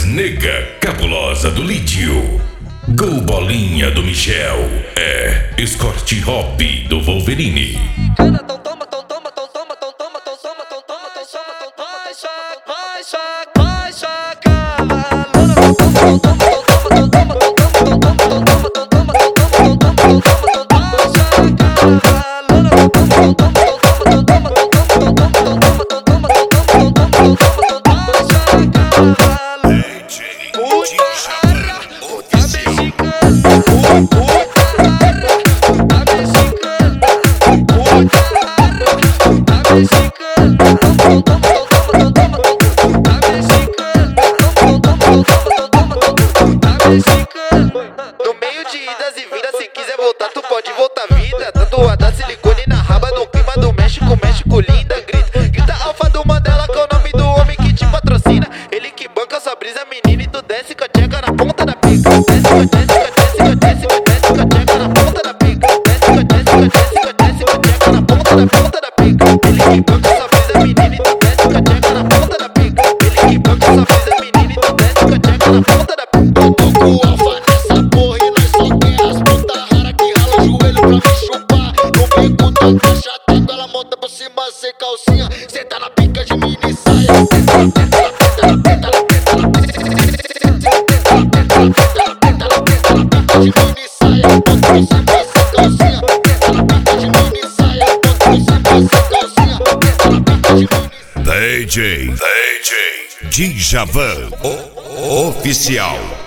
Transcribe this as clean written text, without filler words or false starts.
nega cabulosa do Lídio. Gol bolinha do Michel. É Escort Hop do Wolverine. No meio de idas e vindas, se quiser voltar, tu pode voltar vida. Tatuada silicone na raba, no clima do México, México linda. Grita Alfa do Mandela, que é o nome do homem que te patrocina. Ele que banca sua brisa, menina, e tu desce com a tcheca na ponta da pica. Desce com a tcheca na ponta da pica. Desce com a tcheca na ponta da pica. Ele que banca sua brisa, menina, e tu desce com a tcheca na ponta da pica. Ele que banca sua brisa, menina, e tu desce com a tcheca na ponta da pica. Eu tô com o Alfa nessa porra e nós só quer as puta rara que rala o joelho pra me chupar. No bico tá chatado, ela monta por cima sem calcinha. Cê tá na pica de mini saia. De mini saia, monta por cima sem calcinha. Na pica de mini saia, monta por cima sem calcinha. Na pica de mini DJ Djavan Oficial.